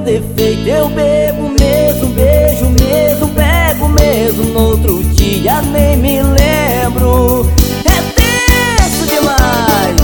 defeito. Eu bebo mesmo, beijo mesmo, pego mesmo. No outro dia nem me lembro. É tenso demais.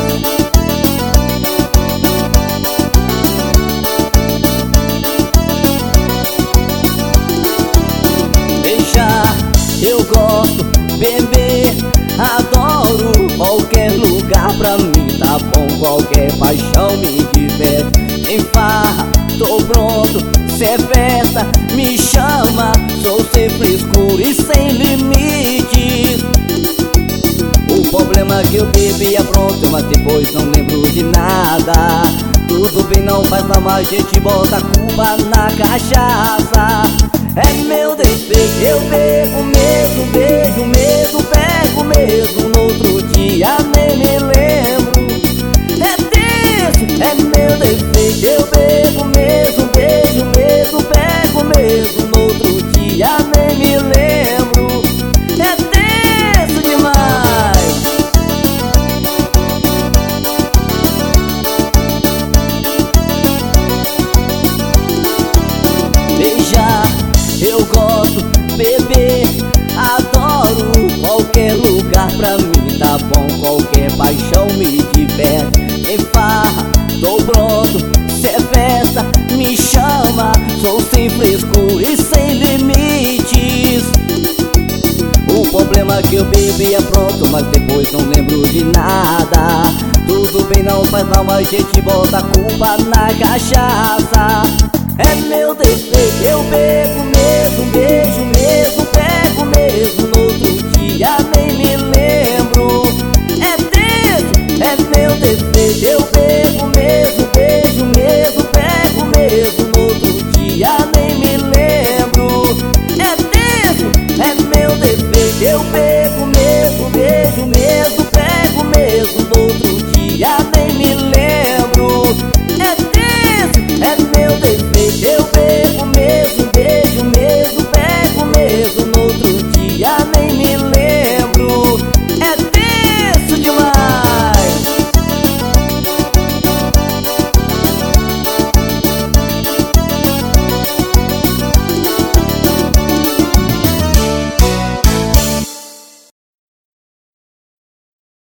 Beijar eu gosto, beber adoro. Qualquer lugar pra mim tá bom, qualquer paixão me diverte. Em farra, tô pronto, cê é festa, me chama. Sou sem frescura e sem limites. O problema é que eu bebia pronto, mas depois não lembro de nada. Tudo bem, não faz mal, mas a gente bota a culpa na cachaça. É meu defeito, eu bebo mesmo, beijo mesmo, pego mesmo. No outro dia nem me lembro. É tenso, é meu defeito. Eu bebo mesmo, beijo mesmo, pego mesmo. No outro dia nem me lembro. É tenso demais. Beijar eu gosto, beber adoro. Qualquer lugar pra mim tá bom, qualquer paixão me diverte. Em farra, tô pronto, cê é festa, me chama. Sou sem frescura e sem limites. O problema é que eu bebia pronto, mas depois não lembro de nada. Tudo bem, não faz mal, mas a gente bota a culpa na cachaça. É meu defeito, eu bebo mesmo, beijo mesmo,